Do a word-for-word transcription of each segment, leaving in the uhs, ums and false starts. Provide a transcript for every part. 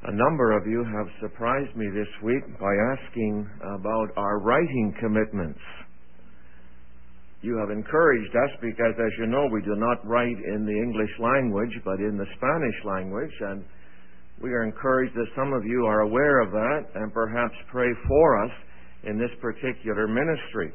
A number of you have surprised me this week by asking about our writing commitments. You have encouraged us because, as you know, we do not write in the English language, but in the Spanish language, and we are encouraged that some of you are aware of that and perhaps pray for us in this particular ministry.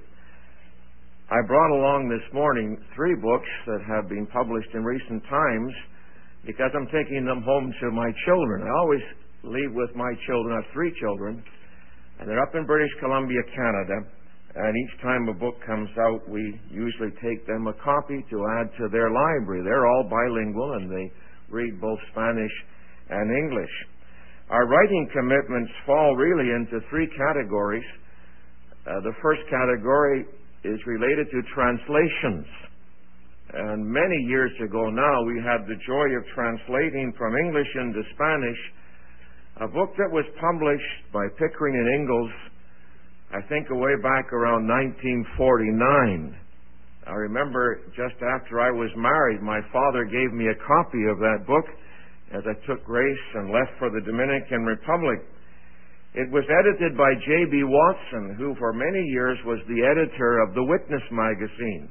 I brought along this morning three books that have been published in recent times because I'm taking them home to my children. I always leave with my children. I have three children, and they're up in British Columbia, Canada, and each time a book comes out, we usually take them a copy to add to their library. They're all bilingual, and they read both Spanish and English. Our writing commitments fall really into three categories. Uh, the first category is related to translations. And many years ago now, we had the joy of translating from English into Spanish a book that was published by Pickering and Ingalls, I think way back around nineteen forty-nine. I remember just after I was married, my father gave me a copy of that book as I took grace and left for the Dominican Republic. It was edited by J B Watson, who for many years was the editor of the Witness magazine.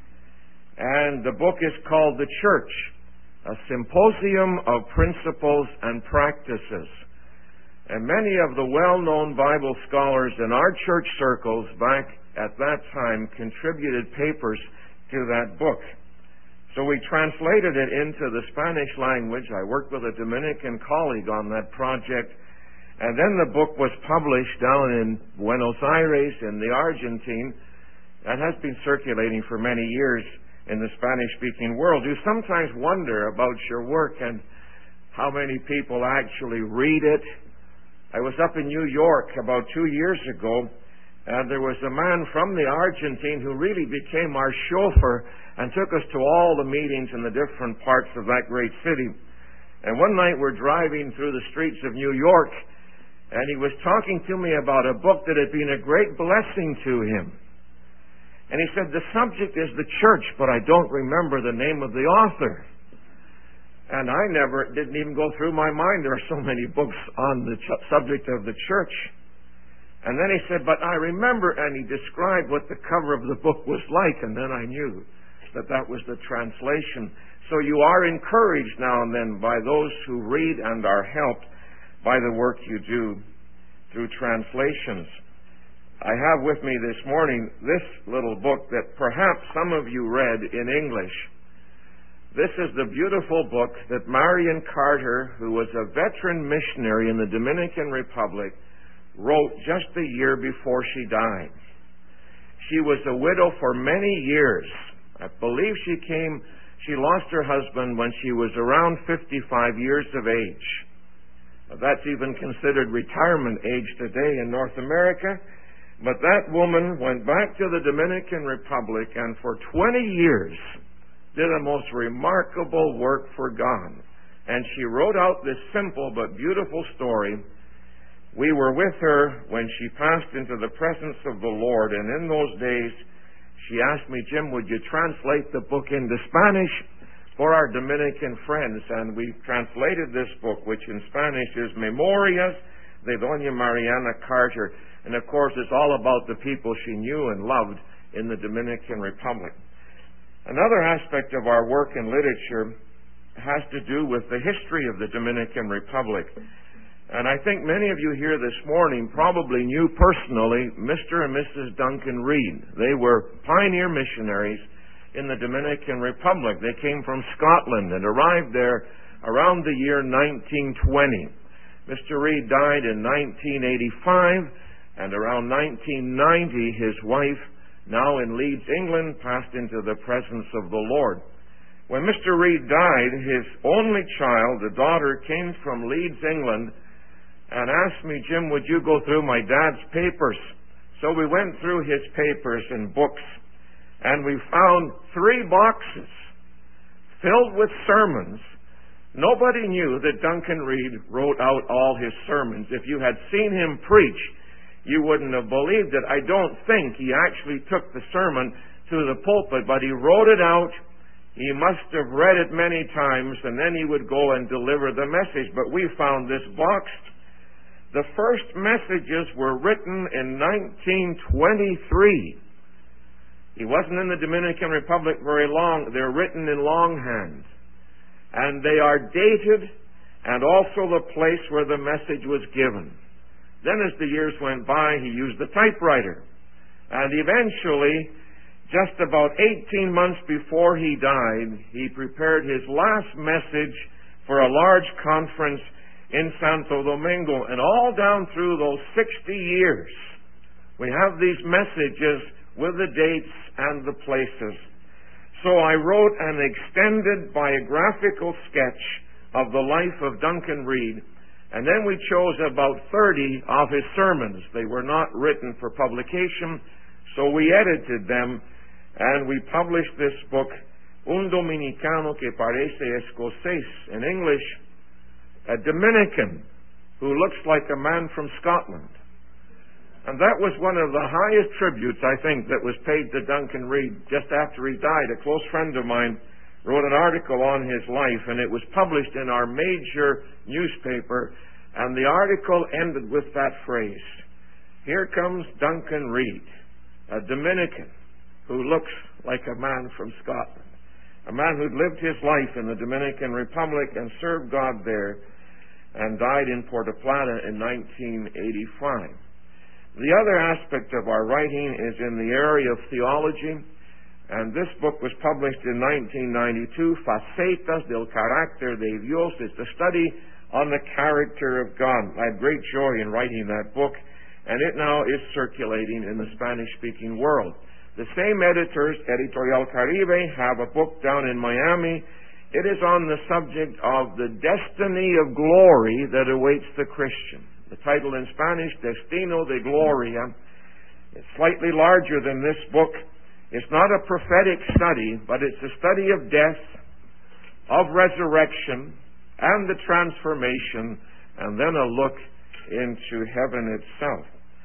And the book is called The Church, a Symposium of Principles and Practices. And many of the well-known Bible scholars in our church circles back at that time contributed papers to that book. So we translated it into the Spanish language. I worked with a Dominican colleague on that project. And then the book was published down in Buenos Aires in the Argentine. That has been circulating for many years in the Spanish-speaking world. You sometimes wonder about your work and how many people actually read it. I was up in New York about two years ago, and there was a man from the Argentine who really became our chauffeur and took us to all the meetings in the different parts of that great city. And one night we're driving through the streets of New York, and he was talking to me about a book that had been a great blessing to him. And he said, the subject is the church, but I don't remember the name of the author. And I never, didn't even go through my mind. There are so many books on the ch- subject of the church. And then he said, but I remember, and he described what the cover of the book was like, and then I knew that that was the translation. So you are encouraged now and then by those who read and are helped by the work you do through translations. I have with me this morning this little book that perhaps some of you read in English. This is the beautiful book that Marion Carter, who was a veteran missionary in the Dominican Republic, wrote just a year before she died. She was a widow for many years. I believe she came, she lost her husband when she was around fifty-five years of age. That's even considered retirement age today in North America. But that woman went back to the Dominican Republic and for twenty years did a most remarkable work for God. And she wrote out this simple but beautiful story. We were with her when she passed into the presence of the Lord, and in those days she asked me, Jim, would you translate the book into Spanish for our Dominican friends? And we translated this book, which in Spanish is Memorias de Doña Mariana Carter. And of course, it's all about the people she knew and loved in the Dominican Republic. Another aspect of our work in literature has to do with the history of the Dominican Republic. And I think many of you here this morning probably knew personally Mister and Missus Duncan Reid. They were pioneer missionaries in the Dominican Republic. They came from Scotland and arrived there around the year nineteen twenty. Mister Reid died in nineteen eighty-five, and around nineteen ninety his wife, now in Leeds, England, passed into the presence of the Lord. When Mister Reid died, his only child, a daughter, came from Leeds, England, and asked me, Jim, would you go through my dad's papers? So we went through his papers and books, and we found three boxes filled with sermons. Nobody knew that Duncan Reid wrote out all his sermons. If you had seen him preach, you wouldn't have believed it. I don't think he actually took the sermon to the pulpit, but he wrote it out. He must have read it many times, and then he would go and deliver the message. But we found this boxed. The first messages were written in nineteen twenty-three. He wasn't in the Dominican Republic very long. They're written in longhand. And they are dated, and also the place where the message was given. Then as the years went by, he used the typewriter. And eventually, just about eighteen months before he died, he prepared his last message for a large conference in Santo Domingo. And all down through those sixty years, we have these messages with the dates and the places. So I wrote an extended biographical sketch of the life of Duncan Reid, and then we chose about thirty of his sermons. They were not written for publication, so we edited them, and we published this book, Un Dominicano que parece escocés, in English, a Dominican who looks like a man from Scotland. And that was one of the highest tributes, I think, that was paid to Duncan Reid just after he died. A close friend of mine wrote an article on his life, and it was published in our major newspaper, and the article ended with that phrase, "Here comes Duncan Reid, a Dominican who looks like a man from Scotland, a man who'd lived his life in the Dominican Republic and served God there, and died in Puerto Plata in nineteen eighty-five. The other aspect of our writing is in the area of theology, and this book was published in nineteen ninety-two, Facetas del Carácter de Dios. It's a study on the character of God. I had great joy in writing that book, and it now is circulating in the Spanish-speaking world. The same editors, Editorial Caribe, have a book down in Miami. It is on the subject of the destiny of glory that awaits the Christian. The title in Spanish, Destino de Gloria. It's slightly larger than this book. It's not a prophetic study, but it's a study of death, of resurrection, and the transformation, and then a look into heaven itself.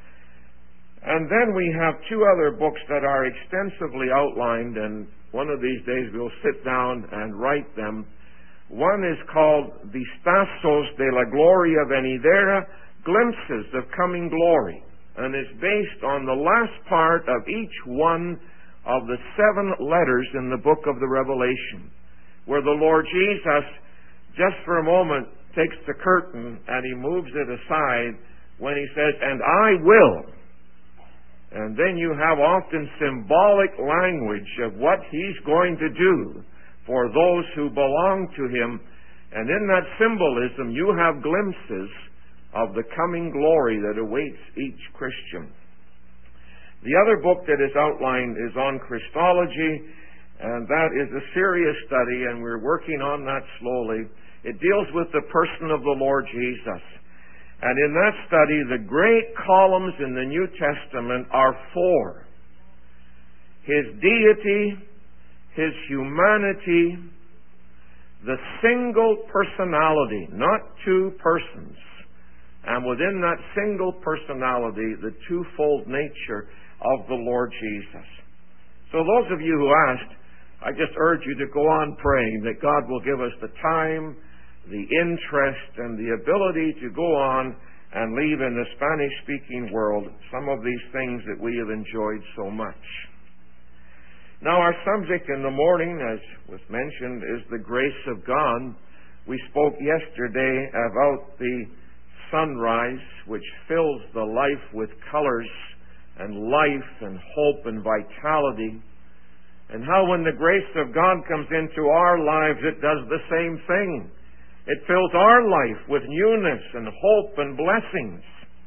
And then we have two other books that are extensively outlined, and one of these days we'll sit down and write them. One is called Vistazos de la Gloria Venidera, Glimpses of Coming Glory, and it's based on the last part of each one of the seven letters in the book of the Revelation, where the Lord Jesus, just for a moment, takes the curtain and he moves it aside when he says, "And I will." And then you have often symbolic language of what he's going to do for those who belong to him. And in that symbolism, you have glimpses of the coming glory that awaits each Christian. The other book that is outlined is on Christology, and that is a serious study, and we're working on that slowly. It deals with the person of the Lord Jesus. And in that study, the great columns in the New Testament are four: His deity, His humanity, the single personality, not two persons, and within that single personality, the twofold nature of the Lord Jesus. So those of you who asked, I just urge you to go on praying that God will give us the time, the interest, and the ability to go on and leave in the Spanish-speaking world some of these things that we have enjoyed so much. Now, our subject in the morning, as was mentioned, is the grace of God. We spoke yesterday about the sunrise, which fills the life with colors and life and hope and vitality, and how when the grace of God comes into our lives, it does the same thing. It fills our life with newness and hope and blessings.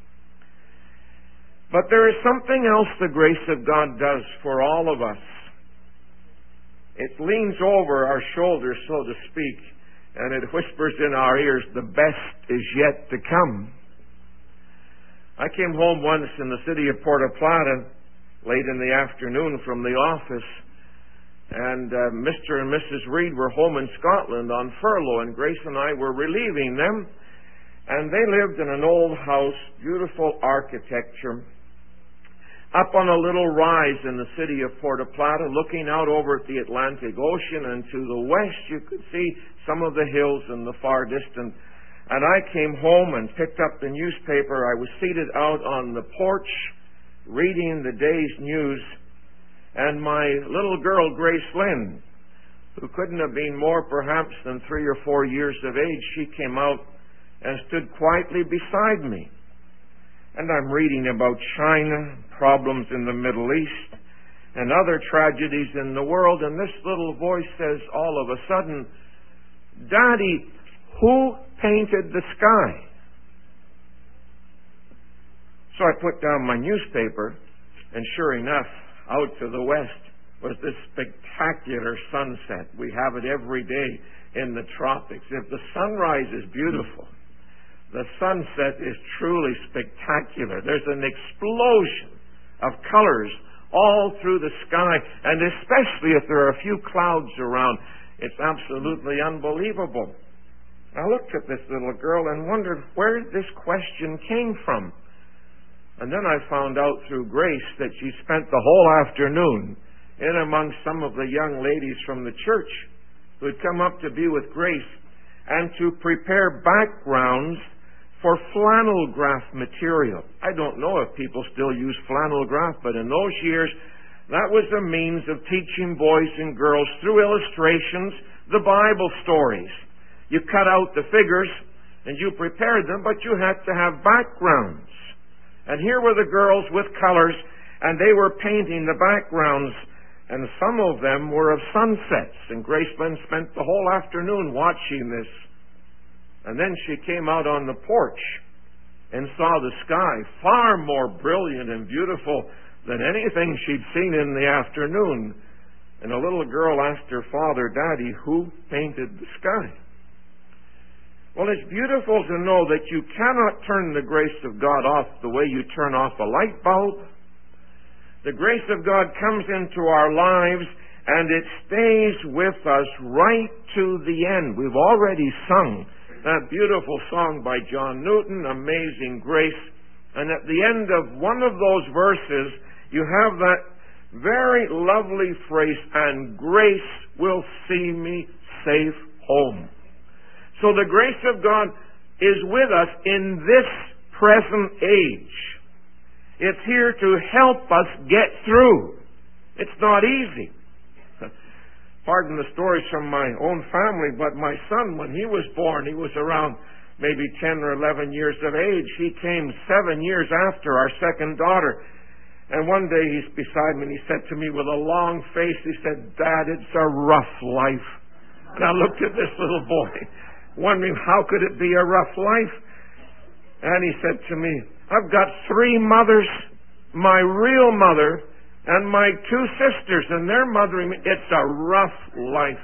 But there is something else the grace of God does for all of us. It leans over our shoulders, so to speak, and it whispers in our ears, the best is yet to come. I came home once in the city of Puerto Plata late in the afternoon from the office, and uh, Mister and Missus Reid were home in Scotland on furlough, and Grace and I were relieving them, and they lived in an old house, beautiful architecture. up on a little rise in the city of Puerto Plata, looking out over at the Atlantic Ocean, and to the west you could see some of the hills in the far distance. And I came home and picked up the newspaper. I was seated out on the porch reading the day's news, and my little girl, Grace Lynn, who couldn't have been more perhaps than three or four years of age, she came out and stood quietly beside me. And I'm reading about China, problems in the Middle East, and other tragedies in the world, and this little voice says all of a sudden, "Daddy, who painted the sky?" So I put down my newspaper, and sure enough, out to the west was this spectacular sunset. We have it every day in the tropics. If the sunrise is beautiful, the sunset is truly spectacular. There's an explosion of colors all through the sky, and especially if there are a few clouds around, it's absolutely unbelievable. I looked at this little girl and wondered where this question came from. And then I found out through Grace that she spent the whole afternoon in among some of the young ladies from the church who had come up to be with Grace and to prepare backgrounds for flannel graph material. I don't know if people still use flannel graph, but in those years, that was a means of teaching boys and girls through illustrations the Bible stories. You cut out the figures and you prepared them, but you had to have backgrounds. And here were the girls with colors, and they were painting the backgrounds, and some of them were of sunsets. And Grace Lynn spent the whole afternoon watching this. And then she came out on the porch and saw the sky far more brilliant and beautiful than anything she'd seen in the afternoon. And a little girl asked her father, "Daddy, who painted the sky?" Well, it's beautiful to know that you cannot turn the grace of God off the way you turn off a light bulb. The grace of God comes into our lives, and it stays with us right to the end. We've already sung that beautiful song by John Newton, "Amazing Grace." And at the end of one of those verses, you have that very lovely phrase, "And grace will see me safe home." So the grace of God is with us in this present age. It's here to help us get through. It's not easy. Pardon the stories from my own family, but my son, when he was born, he was around maybe ten or eleven years of age. He came seven years after our second daughter. And one day he's beside me and he said to me with a long face, he said, "Dad, it's a rough life." And I looked at this little boy, wondering how could it be a rough life. And he said to me, "I've got three mothers, my real mother, and my two sisters, and they're mothering me. It's a rough life."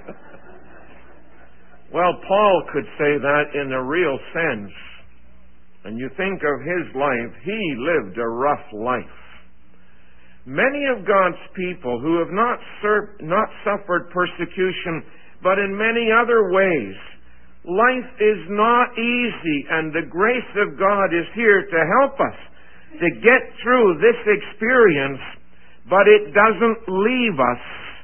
Well, Paul could say that in a real sense. And you think of his life, he lived a rough life. Many of God's people who have not served, not suffered persecution, but in many other ways, life is not easy, and the grace of God is here to help us to get through this experience, but it doesn't leave us.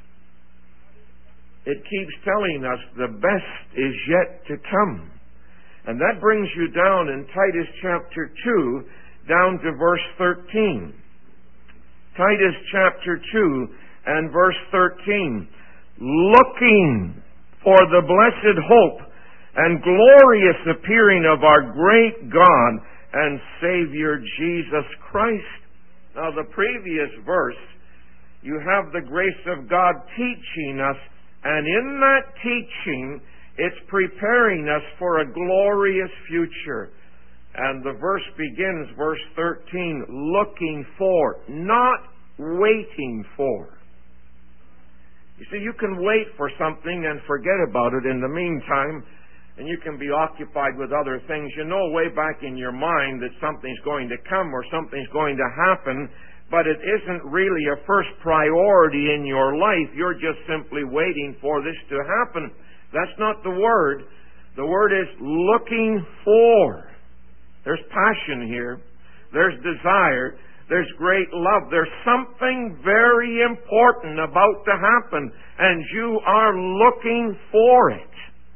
It keeps telling us the best is yet to come. And that brings you down in Titus chapter two, down to verse thirteen. Titus chapter two and verse thirteen. "Looking for the blessed hope and glorious appearing of our great God and Savior Jesus Christ." Now, the previous verse, you have the grace of God teaching us, and in that teaching, it's preparing us for a glorious future. And the verse begins, verse thirteen, "looking for," not waiting for. You see, you can wait for something and forget about it in the meantime, and you can be occupied with other things. You know way back in your mind that something's going to come or something's going to happen, but it isn't really a first priority in your life. You're just simply waiting for this to happen. That's not the word. The word is looking for. There's passion here. There's desire. There's great love. There's something very important about to happen, and you are looking for it.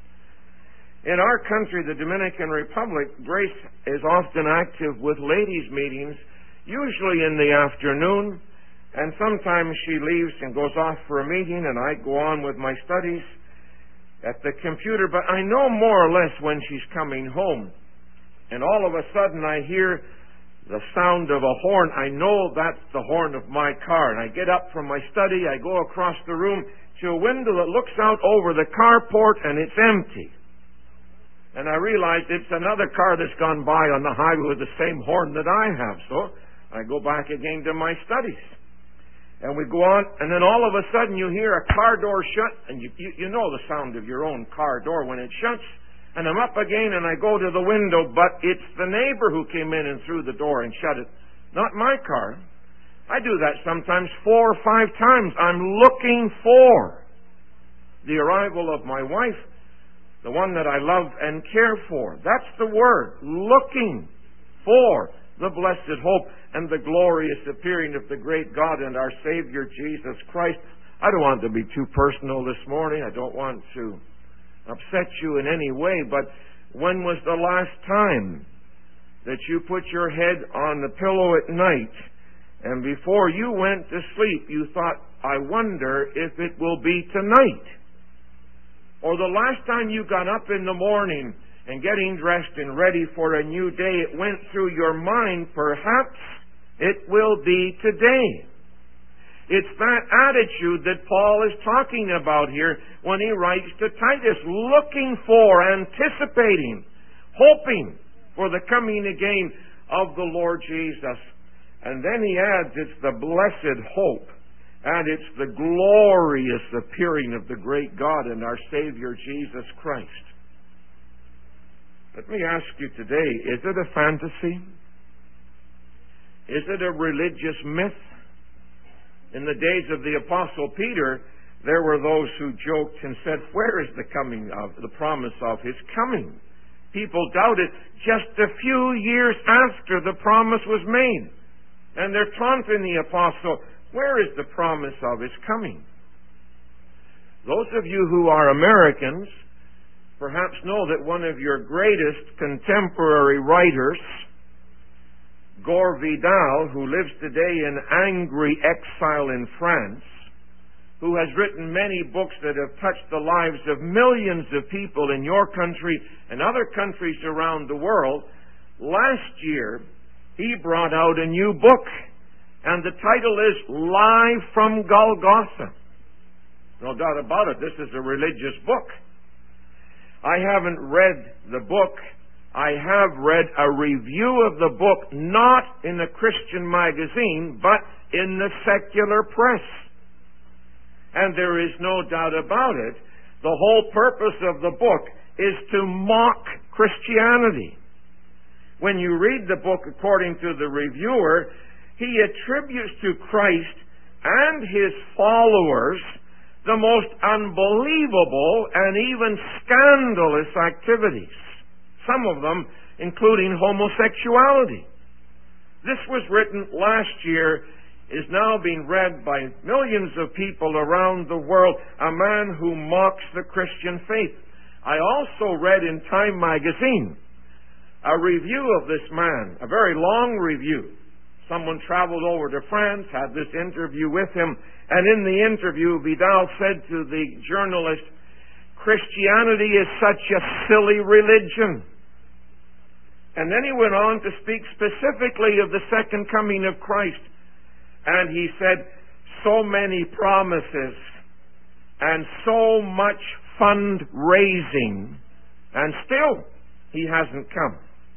In our country, the Dominican Republic, Grace is often active with ladies' meetings, usually in the afternoon, and sometimes she leaves and goes off for a meeting, and I go on with my studies at the computer, but I know more or less when she's coming home. And all of a sudden I hear the sound of a horn. I know that's the horn of my car. And I get up from my study, I go across the room to a window that looks out over the carport, and it's empty. And I realize it's another car that's gone by on the highway with the same horn that I have. So I go back again to my studies. And we go on, and then all of a sudden you hear a car door shut, and you, you, you know the sound of your own car door when it shuts. And I'm up again, and I go to the window, but it's the neighbor who came in and threw the door and shut it, not my car. I do that sometimes four or five times. I'm looking for the arrival of my wife, the one that I love and care for. That's the word, looking for the blessed hope and the glorious appearing of the great God and our Savior Jesus Christ. I don't want to be too personal this morning. I don't want to upset you in any way, but when was the last time that you put your head on the pillow at night and before you went to sleep you thought, I wonder if it will be tonight? Or the last time you got up in the morning and getting dressed and ready for a new day, it went through your mind, perhaps it will be today. It's that attitude that Paul is talking about here when he writes to Titus, looking for, anticipating, hoping for the coming again of the Lord Jesus. And then he adds, it's the blessed hope, and it's the glorious appearing of the great God and our Savior Jesus Christ. Let me ask you today, is it a fantasy? Is it a religious myth? In the days of the Apostle Peter, there were those who joked and said, where is the coming of, the promise of his coming? People doubted just a few years after the promise was made. And they're taunting the apostle, where is the promise of his coming? Those of you who are Americans perhaps know that one of your greatest contemporary writers, Gore Vidal, who lives today in angry exile in France, who has written many books that have touched the lives of millions of people in your country and other countries around the world, last year he brought out a new book, and the title is Live from Golgotha. No doubt about it, this is a religious book. I haven't read the book. I have read a review of the book, not in a Christian magazine, but in the secular press. And there is no doubt about it, the whole purpose of the book is to mock Christianity. When you read the book according to the reviewer, he attributes to Christ and his followers the most unbelievable and even scandalous activities. Some of them including homosexuality. This was written last year, is now being read by millions of people around the world, a man who mocks the Christian faith. I also read in Time magazine a review of this man, a very long review. Someone traveled over to France, had this interview with him, and in the interview, Vidal said to the journalist, Christianity is such a silly religion. And then he went on to speak specifically of the second coming of Christ. And he said, so many promises and so much fundraising, and still he hasn't come.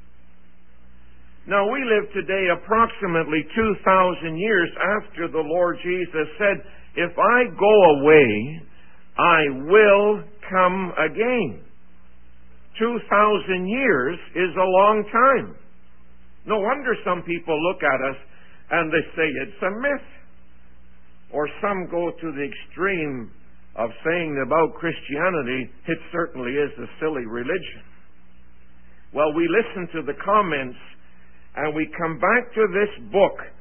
Now, we live today approximately two thousand years after the Lord Jesus said, if I go away, I will come again. two thousand years is a long time. No wonder some people look at us and they say it's a myth. Or some go to the extreme of saying about Christianity, it certainly is a silly religion. Well, we listen to the comments and we come back to this book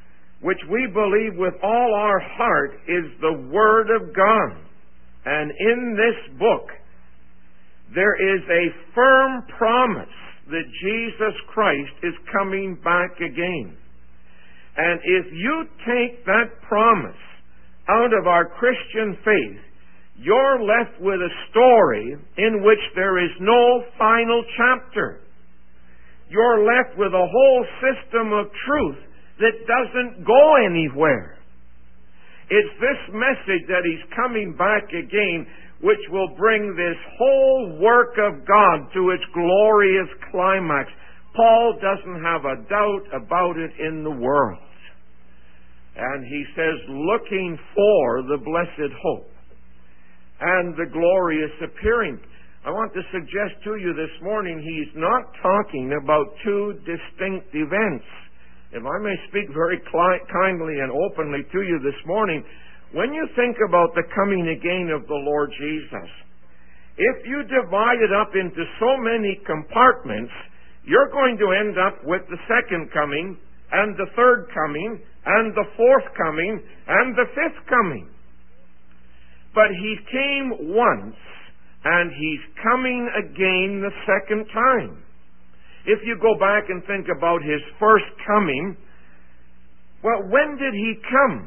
which we believe with all our heart is the Word of God. And in this book, there is a firm promise that Jesus Christ is coming back again. And if you take that promise out of our Christian faith, you're left with a story in which there is no final chapter. You're left with a whole system of truth that doesn't go anywhere. It's this message that He's coming back again which will bring this whole work of God to its glorious climax. Paul doesn't have a doubt about it in the world. And he says, looking for the blessed hope and the glorious appearing. I want to suggest to you this morning, he's not talking about two distinct events. If I may speak very kindly and openly to you this morning, when you think about the coming again of the Lord Jesus, if you divide it up into so many compartments, you're going to end up with the second coming, and the third coming, and the fourth coming, and the fifth coming. But He came once, and He's coming again the second time. If you go back and think about His first coming, well, when did He come?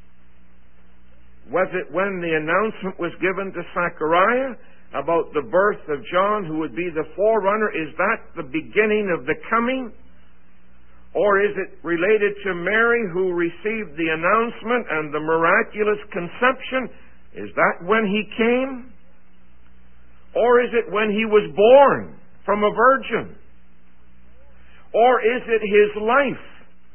Was it when the announcement was given to Zechariah about the birth of John, who would be the forerunner? Is that the beginning of the coming? Or is it related to Mary, who received the announcement and the miraculous conception? Is that when He came? Or is it when He was born from a virgin? Or is it His life?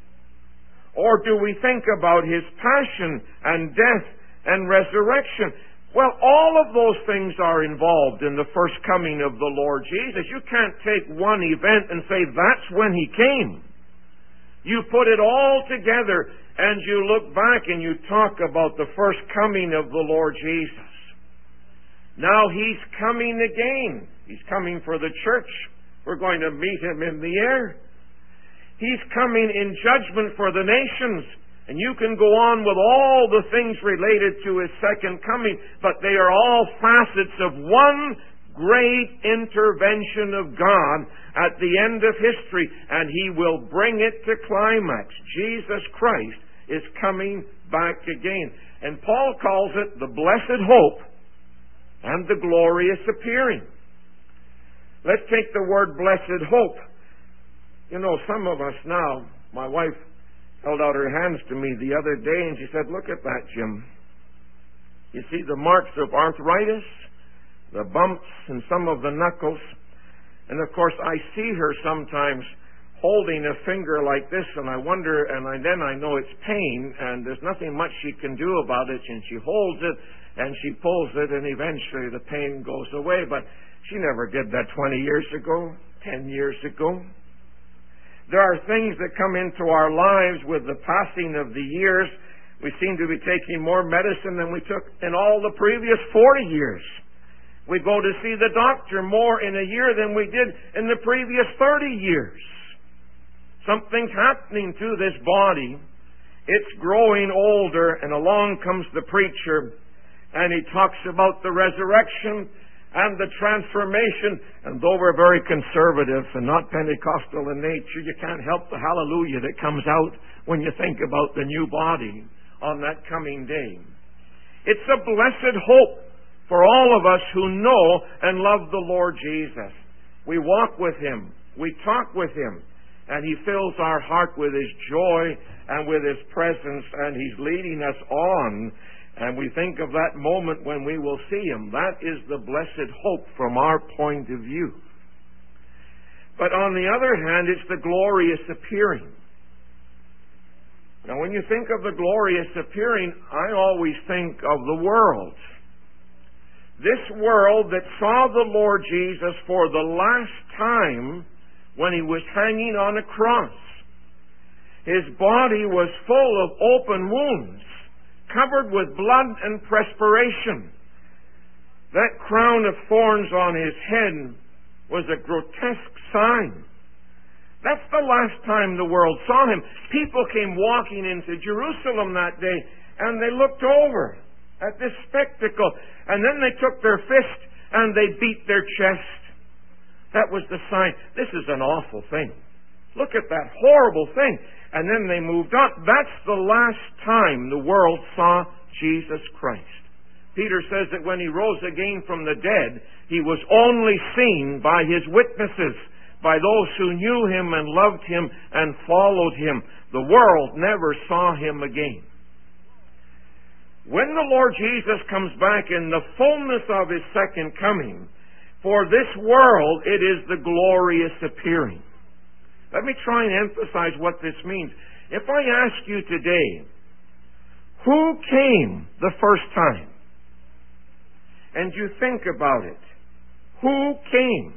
Or do we think about His passion and death and resurrection? Well, all of those things are involved in the first coming of the Lord Jesus. You can't take one event and say that's when He came. You put it all together and you look back and you talk about the first coming of the Lord Jesus. Now He's coming again. He's coming for the church. We're going to meet Him in the air. He's coming in judgment for the nations. And you can go on with all the things related to His second coming, but they are all facets of one great intervention of God at the end of history, and He will bring it to climax. Jesus Christ is coming back again. And Paul calls it the blessed hope and the glorious appearing. Let's take the word blessed hope. You know, some of us now, my wife held out her hands to me the other day and she said, look at that, Jim. You see the marks of arthritis, the bumps in some of the knuckles. And of course I see her sometimes holding a finger like this, and I wonder, and I, then I know it's pain, and there's nothing much she can do about it, and she holds it, and she pulls it, and eventually the pain goes away. But she never did that twenty years ago, ten years ago. There are things that come into our lives with the passing of the years. We seem to be taking more medicine than we took in all the previous forty years. We go to see the doctor more in a year than we did in the previous thirty years. Something's happening to this body. It's growing older, and along comes the preacher, and he talks about the resurrection and the transformation. And though we're very conservative and not Pentecostal in nature, you can't help the hallelujah that comes out when you think about the new body on that coming day. It's a blessed hope for all of us who know and love the Lord Jesus. We walk with Him. We talk with Him. And He fills our heart with His joy and with His presence, and He's leading us on. And we think of that moment when we will see Him. That is the blessed hope from our point of view. But on the other hand, it's the glorious appearing. Now, when you think of the glorious appearing, I always think of the world. This world that saw the Lord Jesus for the last time when He was hanging on a cross. His body was full of open wounds, covered with blood and perspiration. That crown of thorns on His head was a grotesque sign. That's the last time the world saw him. People came walking into Jerusalem that day, and they looked over at this spectacle, and then they took their fist and they beat their chest. That was the sign. This is an awful thing. Look at that horrible thing. And then they moved on. That's the last time the world saw Jesus Christ. Peter says that when he rose again from the dead, he was only seen by his witnesses, by those who knew him and loved him and followed him. The world never saw him again. When the Lord Jesus comes back in the fullness of his second coming, for this world it is the glorious appearing. Let me try and emphasize what this means. If I ask you today, who came the first time? And you think about it. Who came?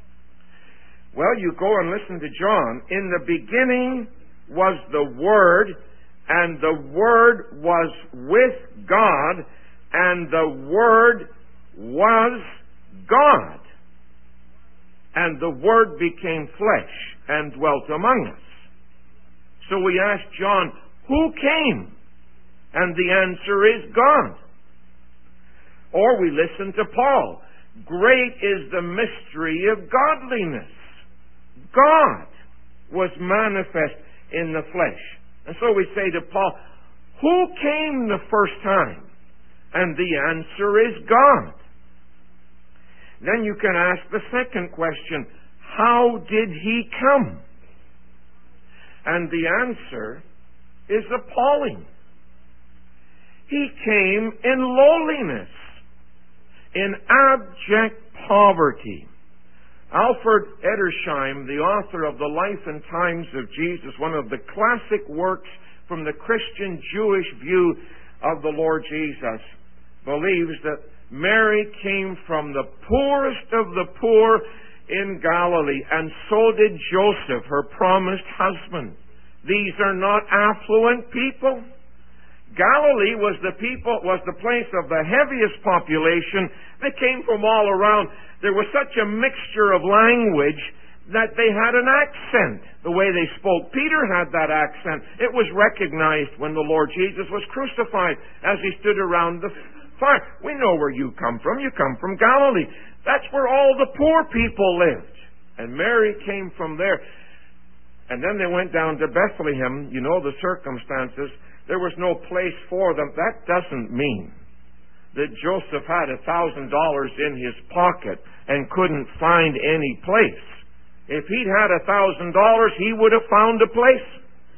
Well, you go and listen to John. In the beginning was the Word, and the Word was with God, and the Word was God. And the Word became flesh and dwelt among us. So we ask John, who came? And the answer is God. Or we listen to Paul. Great is the mystery of godliness. God was manifest in the flesh. And so we say to Paul, who came the first time? And the answer is God. Then you can ask the second question, how did he come? And the answer is appalling. He came in lowliness, in abject poverty. Alfred Edersheim, the author of The Life and Times of Jesus, one of the classic works from the Christian Jewish view of the Lord Jesus, believes that Mary came from the poorest of the poor in Galilee, and so did Joseph, her promised husband. These are not affluent people. Galilee was the people, was the place of the heaviest population. They came from all around. There was such a mixture of language that they had an accent, the way they spoke. Peter had that accent. It was recognized when the Lord Jesus was crucified as he stood around the fire. We know where you come from. You come from Galilee. That's where all the poor people lived. And Mary came from there. And then they went down to Bethlehem. You know the circumstances. There was no place for them. That doesn't mean that Joseph had a thousand dollars in his pocket and couldn't find any place. If he'd had a thousand dollars, he would have found a place.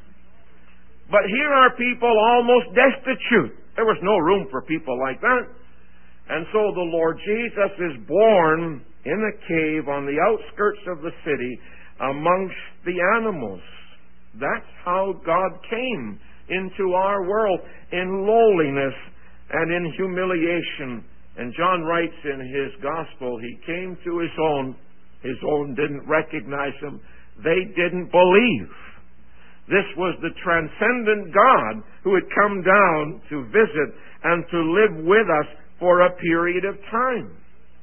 But here are people almost destitute. There was no room for people like that. And so the Lord Jesus is born in a cave on the outskirts of the city amongst the animals. That's how God came into our world, in lowliness and in humiliation. And John writes in his gospel, he came to his own. His own didn't recognize him. They didn't believe. This was the transcendent God who had come down to visit and to live with us for a period of time.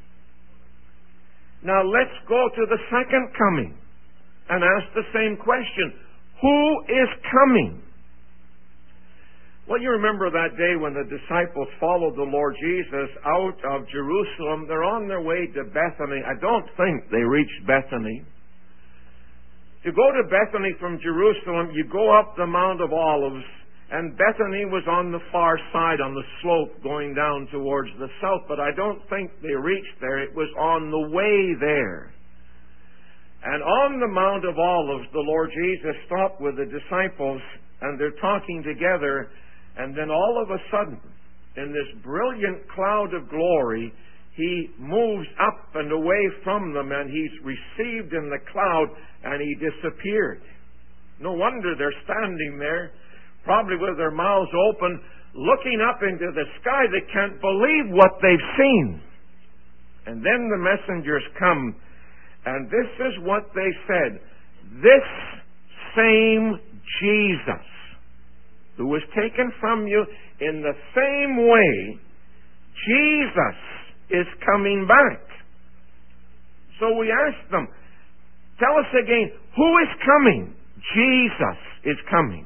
Now let's go to the second coming and ask the same question. Who is coming? Well, you remember that day when the disciples followed the Lord Jesus out of Jerusalem. They're on their way to Bethany. I don't think they reached Bethany. To go to Bethany from Jerusalem, you go up the Mount of Olives, and Bethany was on the far side, on the slope going down towards the south, but I don't think they reached there. It was on the way there. And on the Mount of Olives, the Lord Jesus stopped with the disciples, and they're talking together. And then all of a sudden, in this brilliant cloud of glory, he moves up and away from them, and he's received in the cloud, and he disappeared. No wonder they're standing there, probably with their mouths open, looking up into the sky. They can't believe what they've seen. And then the messengers come, and this is what they said. This same Jesus, who was taken from you, in the same way, Jesus is coming back. So we asked them, tell us again, Who is coming? Jesus is coming.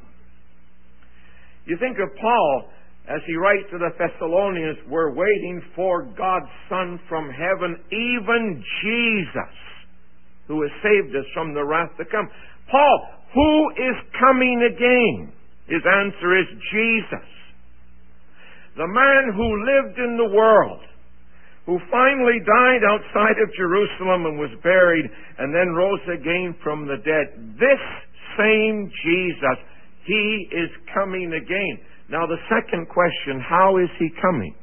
You think of Paul as he writes to the Thessalonians, we're waiting for God's Son from heaven, even Jesus, who has saved us from the wrath to come. Paul, who is coming again? His answer is Jesus. The man who lived in the world, who finally died outside of Jerusalem and was buried and then rose again from the dead. This same Jesus, He is coming again. Now the second question, how is He coming?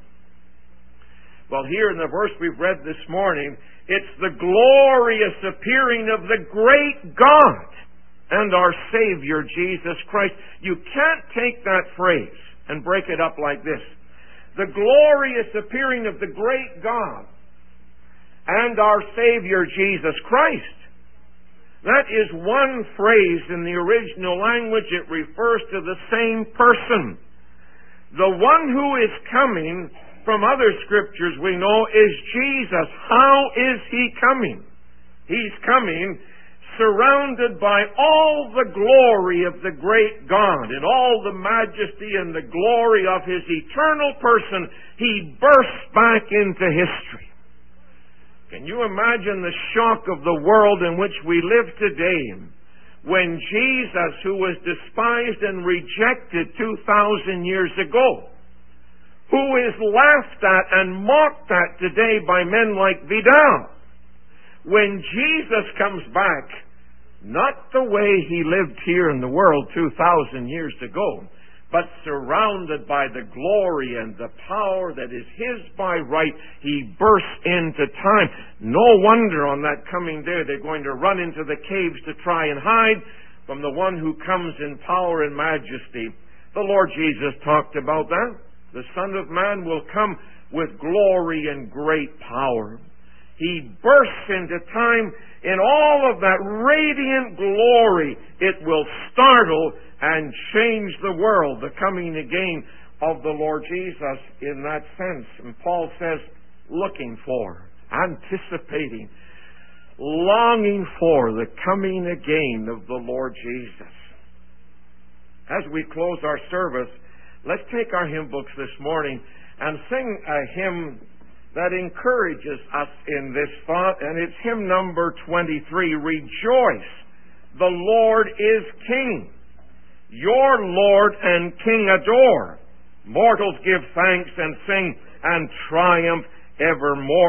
Well, here in the verse we've read this morning, it's the glorious appearing of the great God and our Savior, Jesus Christ. You can't take that phrase and break it up like this. The glorious appearing of the great God and our Savior, Jesus Christ. That is one phrase in the original language. It refers to the same person. The one who is coming, from other scriptures we know, is Jesus. How is He coming? He's coming surrounded by all the glory of the great God and all the majesty and the glory of His eternal person. He bursts back into history. Can you imagine the shock of the world in which we live today when Jesus, who was despised and rejected two thousand years ago, who is laughed at and mocked at today by men like Vidal, when Jesus comes back, not the way He lived here in the world two thousand years ago, but surrounded by the glory and the power that is His by right, He bursts into time. No wonder on that coming day they're going to run into the caves to try and hide from the one who comes in power and majesty. The Lord Jesus talked about that. The Son of Man will come with glory and great power. He bursts into time in all of that radiant glory. It will startle and change the world, the coming again of the Lord Jesus in that sense. And Paul says, looking for, anticipating, longing for the coming again of the Lord Jesus. As we close our service, let's take our hymn books this morning and sing a hymn that encourages us in this thought, and it's hymn number twenty-three, Rejoice, the Lord is King. Your Lord and King adore. Mortals give thanks and sing and triumph evermore.